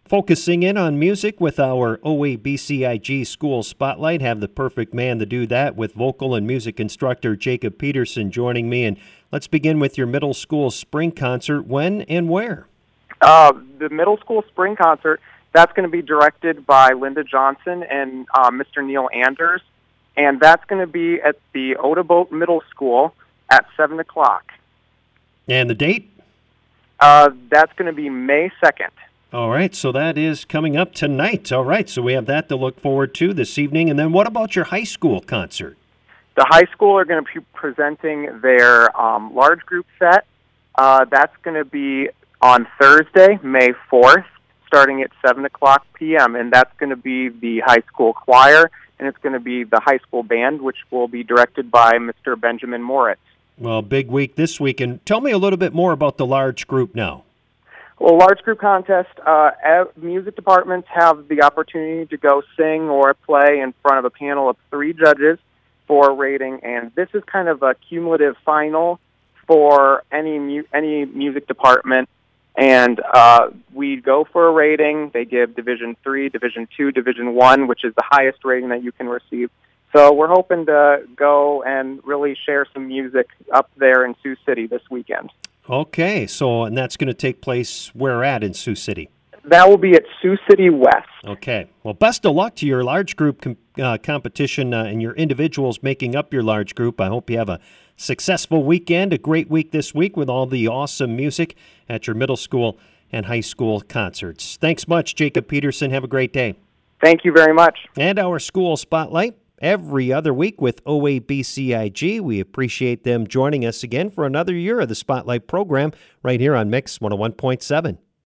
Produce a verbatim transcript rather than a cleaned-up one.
Focusing in on music with our O A B C I G School Spotlight. Have the perfect man to do that with vocal and music instructor Jacob Peterson joining me. And let's begin with your middle school spring concert. When and where? Uh, the middle school spring concert, that's going to be directed by Linda Johnson and uh, Mister Neil Anders. And that's going to be at the Otabote Middle School at seven o'clock. And the date? Uh, that's going to be May second. All right, so that is coming up tonight. All right, so we have that to look forward to this evening. And then what about your high school concert? The high school are going to be presenting their um, large group set. Uh, that's going to be on Thursday, May fourth, starting at seven o'clock p.m., and that's going to be the high school choir, and it's going to be the high school band, which will be directed by Mister Benjamin Moritz. Well, big week this week. And tell me a little bit more about the large group now. Well, large group contest, uh, music departments have the opportunity to go sing or play in front of a panel of three judges for a rating, and this is kind of a cumulative final for any mu- any music department. And uh, we go for a rating. They give Division three, Division two, Division one, which is the highest rating that you can receive. So we're hoping to go and really share some music up there in Sioux City this weekend. Okay, so and that's going to take place where at in Sioux City? That will be at Sioux City West. Okay. Well, best of luck to your large group com- uh, competition uh, and your individuals making up your large group. I hope you have a successful weekend, a great week this week with all the awesome music at your middle school and high school concerts. Thanks much, Jacob Peterson. Have a great day. Thank you very much. And our school spotlight every other week with O A B C I G. We appreciate them joining us again for another year of the Spotlight program right here on Mix one oh one point seven.